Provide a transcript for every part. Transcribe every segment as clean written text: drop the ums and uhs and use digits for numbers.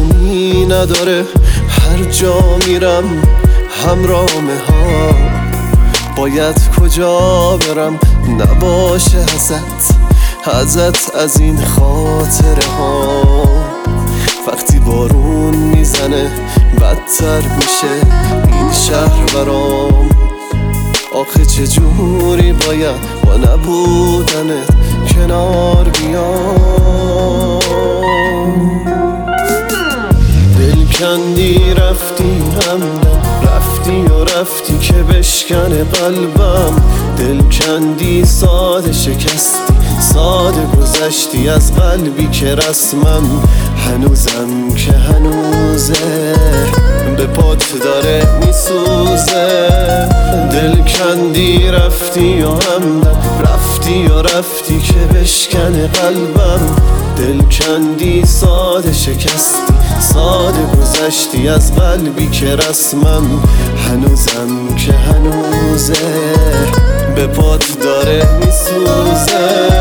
معنی نداره هر جا میرم همرامه ها. باید کجا برم نباشه ازت از این خاطره ها. وقتی بارون میزنه بدتر میشه این شهر برام. آخه چجوری باید با نبودنت کنار بیام. دل کندی رفتی همدم رفتی و رفتی که بشکنه قلبم. دل کندی ساده شکستی ساده گذشتی از قلبی که رسمم هنوزم که هنوزه به پات داره میسوزه. دل کندی رفتی و همدم رفتی و رفتی که بشکنه قلبم. دل کندی ساده شکستی ساده گذشتی از قلبی که رسمم هنوزم که هنوزه به پات داره میسوزه.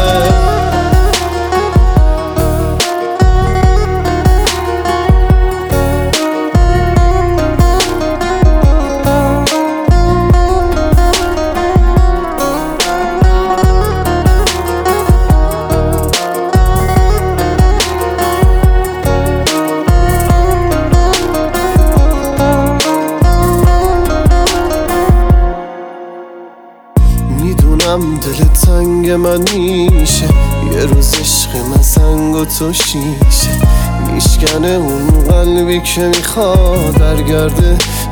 میدونم دل تنگ من میشه یه روز عشق من سنگ و تو شیشه. میشکنه اون قلبی که میخواد برگرده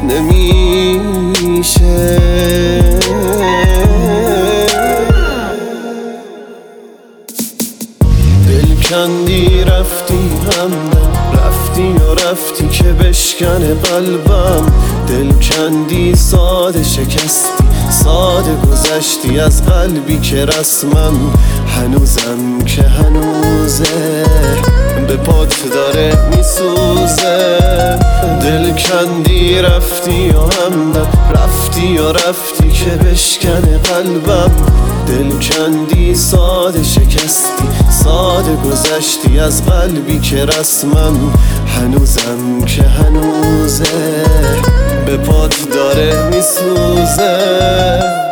نمیشه. دل کندی رفتی همدم رفتی و رفتی که بشکنه قلبم. دل کندی ساده شکستی ساده گذشتی از قلبی که رسمم هنوزم که هنوزه به پات داره میسوزه. دل کندی رفتی و همدم رفتی و رفتی که بشکنه قلبم. دل کندی ساده شکستی ساده گذشتی از قلبی که رسمم هنوزم که هنوزه به پات داره میسوزه.